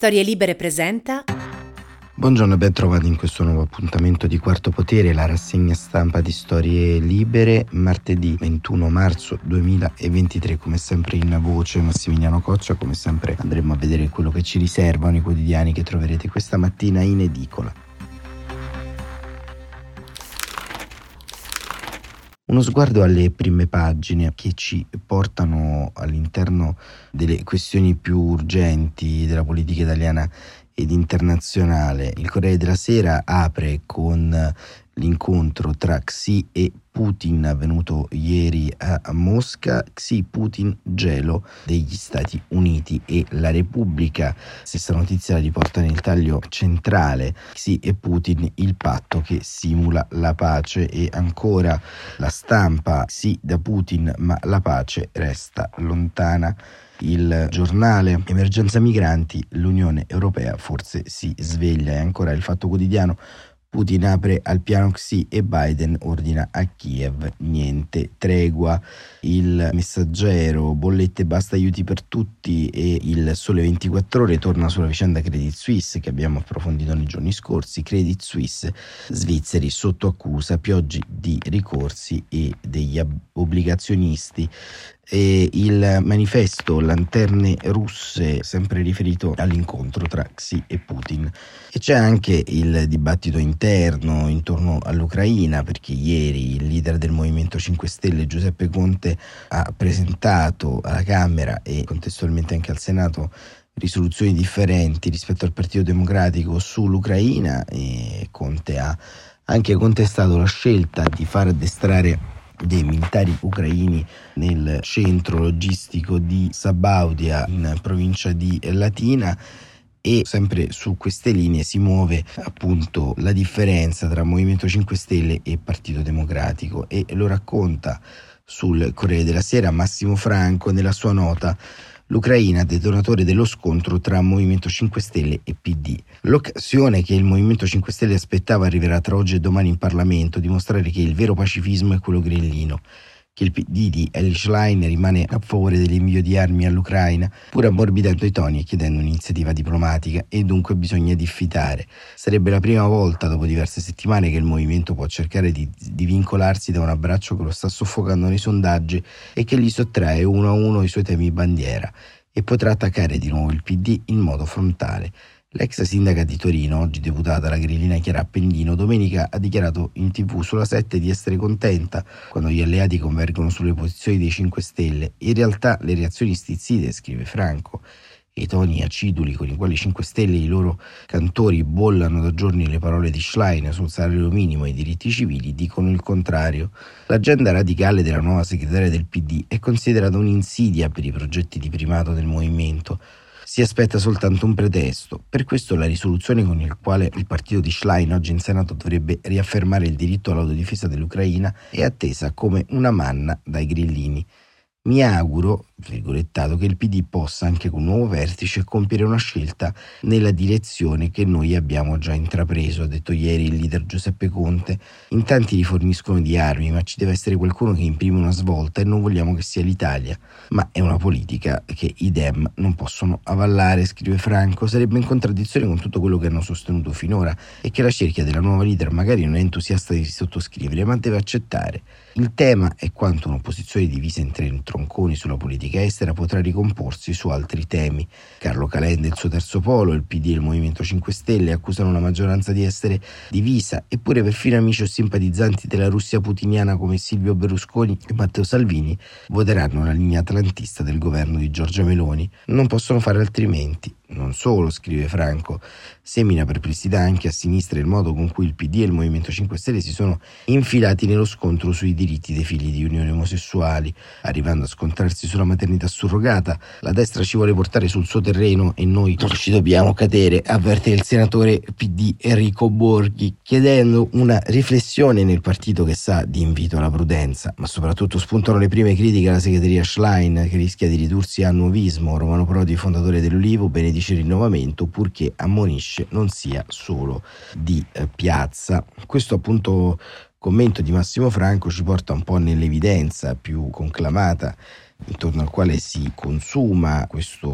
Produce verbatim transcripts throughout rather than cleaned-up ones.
Storie Libere presenta. Buongiorno e ben trovati in questo nuovo appuntamento di Quarto Potere, la rassegna stampa di Storie Libere, martedì ventuno marzo duemilaventitré. Come sempre in voce Massimiliano Coccia. Come sempre andremo a vedere quello che ci riservano i quotidiani che troverete questa mattina in edicola. Uno sguardo alle prime pagine che ci portano all'interno delle questioni più urgenti della politica italiana ed internazionale. Il Corriere della Sera apre con l'incontro tra Xi e Putin avvenuto ieri a Mosca. Xi, Putin, gelo degli Stati Uniti e la Repubblica. Stessa notizia la riporta nel taglio centrale. Xi e Putin, il patto che simula la pace. E ancora La Stampa: Xi da Putin, ma la pace resta lontana. Il Giornale: emergenza migranti, l'Unione Europea forse si sveglia. E ancora Il Fatto Quotidiano: Putin apre al piano Xi e Biden ordina a Kiev niente tregua. Il Messaggero: bollette basta aiuti per tutti. E Il Sole ventiquattro Ore torna sulla vicenda Credit Suisse che abbiamo approfondito nei giorni scorsi. Credit Suisse, svizzeri sotto accusa, piogge di ricorsi e degli obbligazionisti. E il Manifesto: lanterne russe, sempre riferito all'incontro tra Xi e Putin. E c'è anche il dibattito interno intorno all'Ucraina, perché ieri il leader del Movimento cinque Stelle Giuseppe Conte ha presentato alla Camera e contestualmente anche al Senato risoluzioni differenti rispetto al Partito Democratico sull'Ucraina, e Conte ha anche contestato la scelta di far addestrare dei militari ucraini nel centro logistico di Sabaudia in provincia di Latina. E sempre su queste linee si muove appunto la differenza tra Movimento cinque Stelle e Partito Democratico, e lo racconta sul Corriere della Sera Massimo Franco nella sua nota: l'Ucraina detonatore dello scontro tra Movimento cinque Stelle e P D. L'occasione che il Movimento cinque Stelle aspettava arriverà tra oggi e domani in Parlamento, dimostrare che il vero pacifismo è quello grillino, che il P D di Elly Schlein rimane a favore dell'invio di armi all'Ucraina, pur ammorbidendo i toni e chiedendo un'iniziativa diplomatica, e dunque bisogna diffidare. Sarebbe la prima volta dopo diverse settimane che il movimento può cercare di, di vincolarsi da un abbraccio che lo sta soffocando nei sondaggi e che gli sottrae uno a uno i suoi temi bandiera, e potrà attaccare di nuovo il P D in modo frontale. L'ex sindaca di Torino, oggi deputata alla grillina Chiara Appendino, domenica ha dichiarato in tv sulla sette di essere contenta quando gli alleati convergono sulle posizioni dei cinque Stelle. In realtà le reazioni stizzite, scrive Franco, e i toni aciduli con i quali i cinque Stelle e i loro cantori bollano da giorni le parole di Schlein sul salario minimo e i diritti civili dicono il contrario. L'agenda radicale della nuova segretaria del P D è considerata un'insidia per i progetti di primato del movimento. Si aspetta soltanto un pretesto. Per questo la risoluzione con il quale il partito di Schlein oggi in Senato dovrebbe riaffermare il diritto all'autodifesa dell'Ucraina è attesa come una manna dai grillini. Mi auguro, virgolettato, che il P D possa, anche con un nuovo vertice, compiere una scelta nella direzione che noi abbiamo già intrapreso, ha detto ieri il leader Giuseppe Conte. In tanti riforniscono di armi, ma ci deve essere qualcuno che imprime una svolta e non vogliamo che sia l'Italia. Ma è una politica che i Dem non possono avallare, scrive Franco. Sarebbe in contraddizione con tutto quello che hanno sostenuto finora e che la cerchia della nuova leader magari non è entusiasta di sottoscrivere, ma deve accettare. Il tema è quanto un'opposizione divisa in tre tronconi sulla politica estera potrà ricomporsi su altri temi. Carlo Calenda e il suo terzo polo, il P D e il Movimento cinque Stelle accusano la maggioranza di essere divisa, eppure perfino amici o simpatizzanti della Russia putiniana come Silvio Berlusconi e Matteo Salvini voteranno la linea atlantista del governo di Giorgia Meloni. Non possono fare altrimenti. Non solo, scrive Franco, semina perplessità anche a sinistra il modo con cui il P D e il Movimento cinque Stelle si sono infilati nello scontro sui diritti dei figli di unioni omosessuali, arrivando a scontrarsi sulla maternità surrogata. La destra ci vuole portare sul suo terreno e noi non ci dobbiamo cadere, avverte il senatore P D Enrico Borghi, chiedendo una riflessione nel partito che sa di invito alla prudenza. Ma soprattutto spuntano le prime critiche alla segreteria Schlein, che rischia di ridursi a nuovismo. Romano Prodi, fondatore dell'Ulivo, benedice il rinnovamento, purché ammonisce non sia solo di eh, piazza. Questo appunto commento di Massimo Franco ci porta un po' nell'evidenza più conclamata intorno al quale si consuma questo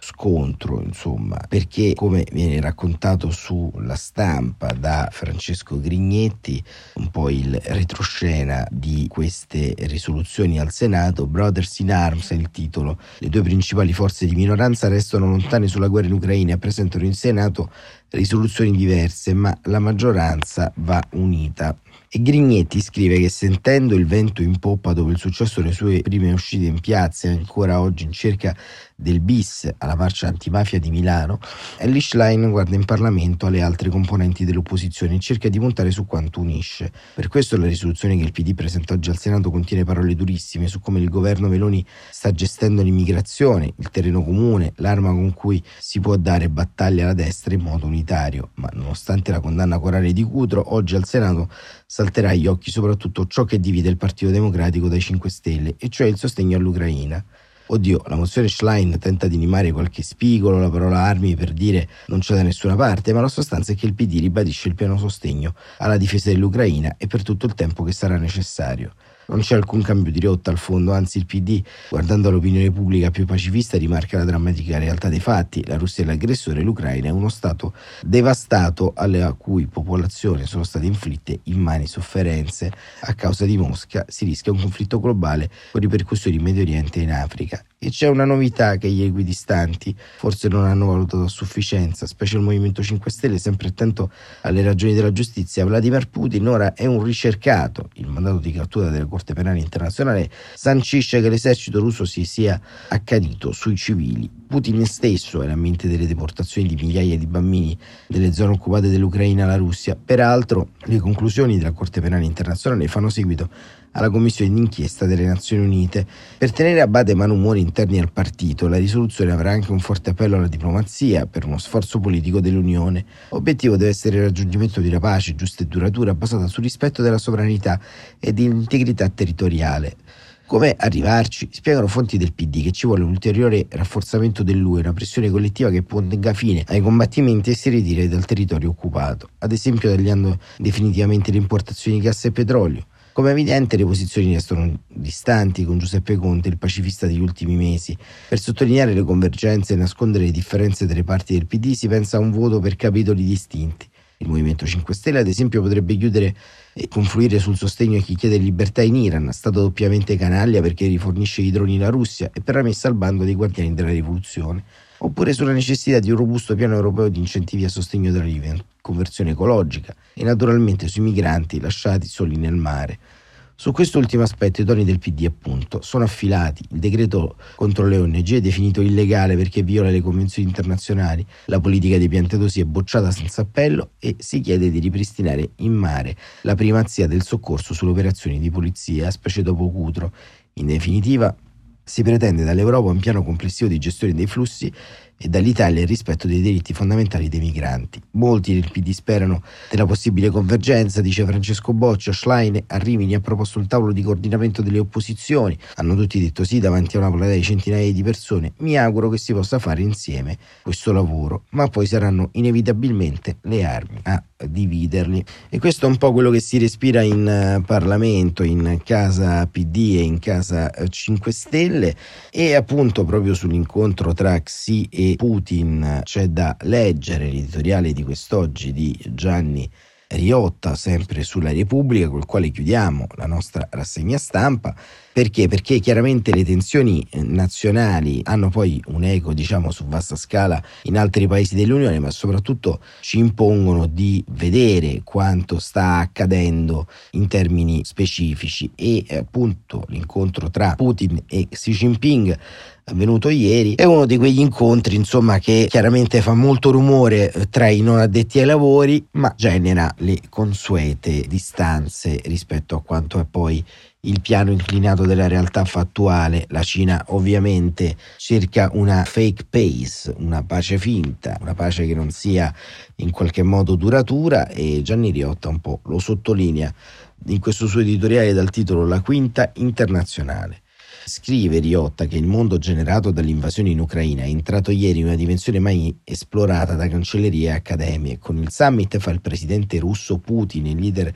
scontro, insomma, perché come viene raccontato sulla stampa da Francesco Grignetti, un po' il retroscena di queste risoluzioni al Senato, Brothers in Arms è il titolo. Le due principali forze di minoranza restano lontane sulla guerra in Ucraina e presentano in Senato risoluzioni diverse, ma la maggioranza va unita. E Grignetti scrive che sentendo il vento in poppa dopo il successo delle sue prime uscite in piazza e ancora oggi in cerca del bis alla marcia antimafia di Milano, Elly Schlein guarda in Parlamento alle altre componenti dell'opposizione e cerca di puntare su quanto unisce. Per questo la risoluzione che il P D presenta oggi al Senato contiene parole durissime su come il governo Meloni sta gestendo l'immigrazione, il terreno comune, l'arma con cui si può dare battaglia alla destra in modo unitario. Ma nonostante la condanna corale di Cutro, oggi al Senato salterà agli occhi soprattutto ciò che divide il Partito Democratico dai cinque Stelle, e cioè il sostegno all'Ucraina. Oddio, la mozione Schlein tenta di animare qualche spigolo, la parola armi per dire non c'è da nessuna parte, ma la sostanza è che il P D ribadisce il pieno sostegno alla difesa dell'Ucraina e per tutto il tempo che sarà necessario. Non c'è alcun cambio di rotta al fondo, anzi il P D, guardando all'opinione pubblica più pacifista, rimarca la drammatica realtà dei fatti. La Russia è l'aggressore, l'Ucraina è uno stato devastato alla cui popolazione sono state inflitte immani sofferenze. A causa di Mosca si rischia un conflitto globale con ripercussioni in Medio Oriente e in Africa. E c'è una novità che gli equidistanti forse non hanno valutato a sufficienza, specie il Movimento cinque Stelle, sempre attento alle ragioni della giustizia. Vladimir Putin ora è un ricercato. Il mandato di cattura della Corte Penale Internazionale sancisce che l'esercito russo si sia accanito sui civili. Putin stesso era a mente delle deportazioni di migliaia di bambini delle zone occupate dell'Ucraina alla Russia. Peraltro, le conclusioni della Corte Penale Internazionale fanno seguito alla commissione d'inchiesta delle Nazioni Unite. Per tenere a bada i malumori interni al partito, la risoluzione avrà anche un forte appello alla diplomazia per uno sforzo politico dell'Unione. L'obiettivo deve essere il raggiungimento di una pace giusta e duratura basata sul rispetto della sovranità e dell'integrità territoriale. Come arrivarci? Spiegano fonti del P D che ci vuole un ulteriore rafforzamento dell'U E, una pressione collettiva che ponga fine ai combattimenti e si ritiri dal territorio occupato, ad esempio tagliando definitivamente le importazioni di gas e petrolio. Come è evidente, le posizioni restano distanti, con Giuseppe Conte, il pacifista degli ultimi mesi. Per sottolineare le convergenze e nascondere le differenze tra le parti del P D si pensa a un voto per capitoli distinti. Il Movimento cinque Stelle, ad esempio, potrebbe chiudere e confluire sul sostegno a chi chiede libertà in Iran, stato doppiamente canaglia perché rifornisce i droni alla Russia, e per la messa al bando dei guardiani della rivoluzione. Oppure sulla necessità di un robusto piano europeo di incentivi a sostegno della riconversione ecologica e naturalmente sui migranti lasciati soli nel mare. Su quest'ultimo aspetto i toni del P D, appunto, sono affilati. Il decreto contro le O N G è definito illegale perché viola le convenzioni internazionali, la politica dei piantadosi è bocciata senza appello e si chiede di ripristinare in mare la primazia del soccorso sulle operazioni di polizia, specie dopo Cutro. In definitiva, si pretende dall'Europa un piano complessivo di gestione dei flussi e dall'Italia il rispetto dei diritti fondamentali dei migranti. Molti del P D sperano della possibile convergenza, dice Francesco Boccia. Schlein a Rimini ha proposto un tavolo di coordinamento delle opposizioni. Hanno tutti detto sì davanti a una platea di centinaia di persone. Mi auguro che si possa fare insieme questo lavoro, ma poi saranno inevitabilmente le armi a dividerli. E questo è un po' quello che si respira in uh, Parlamento, in casa P D e in casa uh, cinque Stelle, e appunto proprio sull'incontro tra Xi e Putin c'è da leggere l'editoriale di quest'oggi di Gianni Riotta, sempre sulla Repubblica, col quale chiudiamo la nostra rassegna stampa. Perché? Perché chiaramente le tensioni nazionali hanno poi un eco, diciamo, su vasta scala in altri paesi dell'Unione, ma soprattutto ci impongono di vedere quanto sta accadendo in termini specifici. E appunto l'incontro tra Putin e Xi Jinping avvenuto ieri è uno di quegli incontri, insomma, che chiaramente fa molto rumore tra i non addetti ai lavori, ma genera le consuete distanze rispetto a quanto è poi il piano inclinato della realtà fattuale. La Cina ovviamente cerca una fake peace, una pace finta, una pace che non sia in qualche modo duratura, e Gianni Riotta un po' lo sottolinea in questo suo editoriale dal titolo La Quinta Internazionale. Scrive Riotta che il mondo generato dall'invasione in Ucraina è entrato ieri in una dimensione mai esplorata da cancellerie e accademie. Con il summit fra il presidente russo Putin e il leader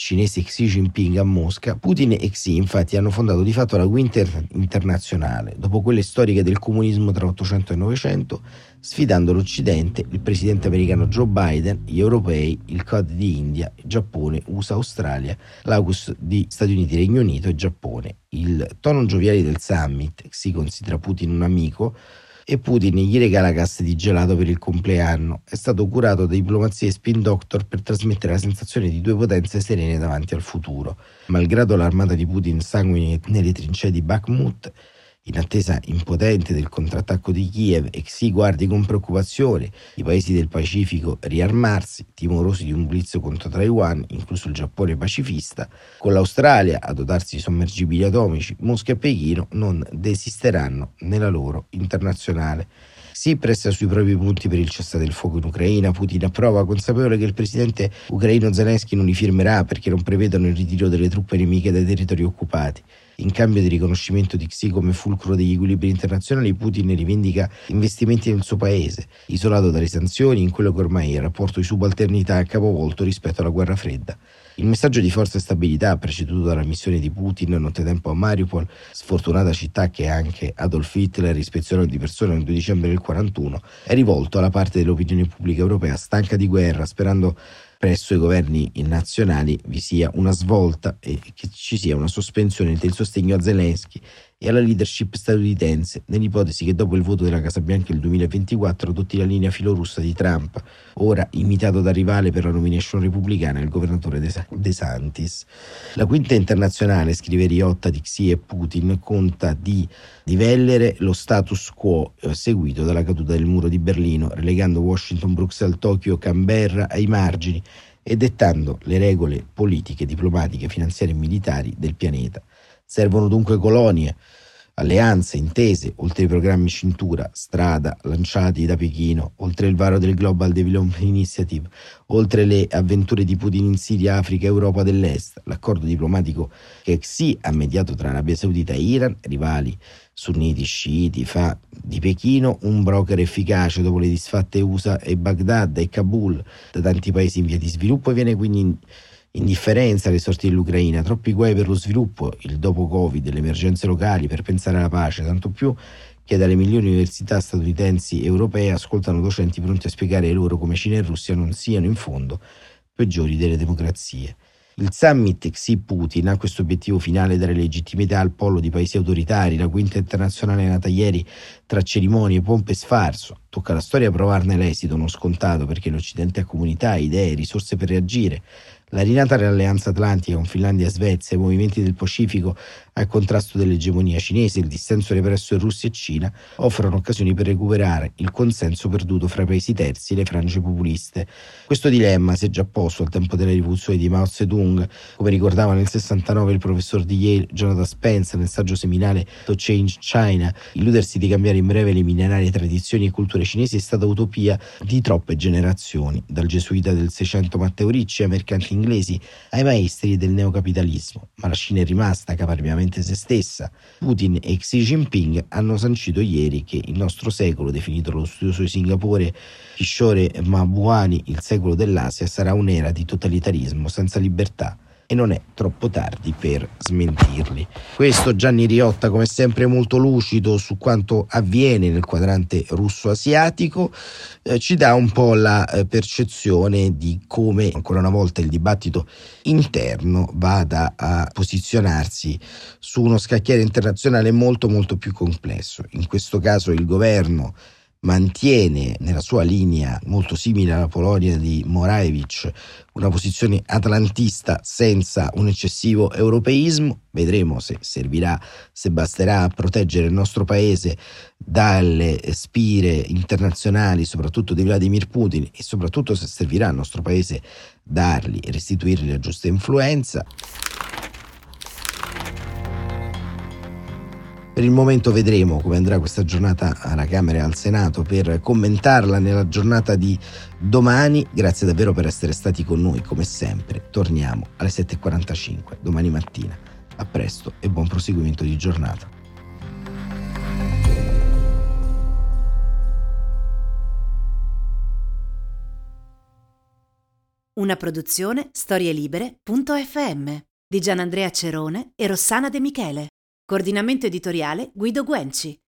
cinese Xi Jinping a Mosca, Putin e Xi infatti hanno fondato di fatto la Quinta Internazionale, dopo quelle storiche del comunismo tra Ottocento e Novecento, sfidando l'Occidente, il presidente americano Joe Biden, gli europei, il C O D di India, Giappone, U S A, Australia, l'AUKUS di Stati Uniti, Regno Unito e Giappone. Il tono gioviale del summit, Xi considera Putin un amico, e Putin gli regala casse di gelato per il compleanno. È stato curato da diplomazia e spin doctor per trasmettere la sensazione di due potenze serene davanti al futuro. Malgrado l'armata di Putin sanguini nelle trincee di Bakhmut, in attesa impotente del contrattacco di Kiev, e Xi guardi con preoccupazione i paesi del Pacifico riarmarsi, timorosi di un blitz contro Taiwan, incluso il Giappone pacifista, con l'Australia a dotarsi di sommergibili atomici, Mosca e Pechino non desisteranno nella loro internazionale. Xi pressa sui propri punti per il cessate il fuoco in Ucraina. Putin approva, consapevole che il presidente ucraino Zelensky non li firmerà perché non prevedono il ritiro delle truppe nemiche dai territori occupati. In cambio di riconoscimento di Xi come fulcro degli equilibri internazionali, Putin rivendica investimenti nel suo paese, isolato dalle sanzioni in quello che ormai è il rapporto di subalternità capovolto rispetto alla guerra fredda. Il messaggio di forza e stabilità, preceduto dalla missione di Putin nottetempo a Mariupol, sfortunata città che anche Adolf Hitler ispezionò di persona il due dicembre del quarantuno, è rivolto alla parte dell'opinione pubblica europea stanca di guerra, sperando presso i governi nazionali vi sia una svolta e che ci sia una sospensione del sostegno a Zelensky e alla leadership statunitense, nell'ipotesi che dopo il voto della Casa Bianca nel duemilaventiquattro adotti la linea filorussa di Trump, ora imitato da rivale per la nomination repubblicana, il governatore De Santis. La Quinta Internazionale, scrive Riotta, di Xi e Putin, conta di divellere lo status quo eh, seguito dalla caduta del muro di Berlino, relegando Washington, Bruxelles, Tokyo, Canberra ai margini e dettando le regole politiche, diplomatiche, finanziarie e militari del pianeta. Servono dunque colonie, alleanze, intese, oltre ai programmi cintura, strada, lanciati da Pechino, oltre il varo del Global Development Initiative, oltre le avventure di Putin in Siria, Africa e Europa dell'Est, l'accordo diplomatico che Xi ha mediato tra Arabia Saudita e Iran, rivali sunniti sciiti, fa di Pechino un broker efficace dopo le disfatte U S A e Baghdad e Kabul da tanti paesi in via di sviluppo, e viene quindi in indifferenza alle sorti dell'Ucraina, troppi guai per lo sviluppo, il dopo Covid, le emergenze locali per pensare alla pace, tanto più che dalle migliori università statunitensi e europee ascoltano docenti pronti a spiegare ai loro come Cina e Russia non siano in fondo peggiori delle democrazie. Il summit Xi-Putin ha questo obiettivo finale: dare legittimità al pollo di paesi autoritari. La Quinta Internazionale è nata ieri tra cerimonie, pompe e sfarzo. Tocca alla storia provarne l'esito, non scontato, perché l'Occidente ha comunità, idee, risorse per reagire. La rinata dell'Alleanza Atlantica con Finlandia e Svezia, i movimenti del Pacifico al contrasto dell'egemonia cinese, il dissenso represso in Russia e Cina offrono occasioni per recuperare il consenso perduto fra i paesi terzi e le frange populiste. Questo dilemma si è già posto al tempo della rivoluzione di Mao Zedong, come ricordava nel sessantanove il professor di Yale Jonathan Spence nel saggio seminale To Change China. Illudersi di cambiare in breve le millenarie tradizioni e culture cinesi è stata utopia di troppe generazioni, dal gesuita del Seicento Matteo Ricci ai mercanti inglesi ai maestri del neocapitalismo, ma la Cina è rimasta caparbiamente se stessa. Putin e Xi Jinping hanno sancito ieri che il nostro secolo, definito lo studioso di Singapore Kishore Mahbubani il secolo dell'Asia, sarà un'era di totalitarismo senza libertà, e non è troppo tardi per smentirli. Questo Gianni Riotta, come sempre molto lucido su quanto avviene nel quadrante russo-asiatico, eh, ci dà un po' la eh, percezione di come ancora una volta il dibattito interno vada a posizionarsi su uno scacchiere internazionale molto molto più complesso. In questo caso il governo mantiene nella sua linea, molto simile alla Polonia di Morawiecz, una posizione atlantista senza un eccessivo europeismo. Vedremo se servirà, se basterà a proteggere il nostro paese dalle spire internazionali, soprattutto di Vladimir Putin, e soprattutto se servirà al nostro paese dargli e restituirgli la giusta influenza. Per il momento vedremo come andrà questa giornata alla Camera e al Senato per commentarla nella giornata di domani. Grazie davvero per essere stati con noi come sempre. Torniamo alle sette e quarantacinque domani mattina. A presto e buon proseguimento di giornata. Una produzione storielibere punto effe emme di Gianandrea Cerone e Rossana De Michele. Coordinamento editoriale Guido Guenci.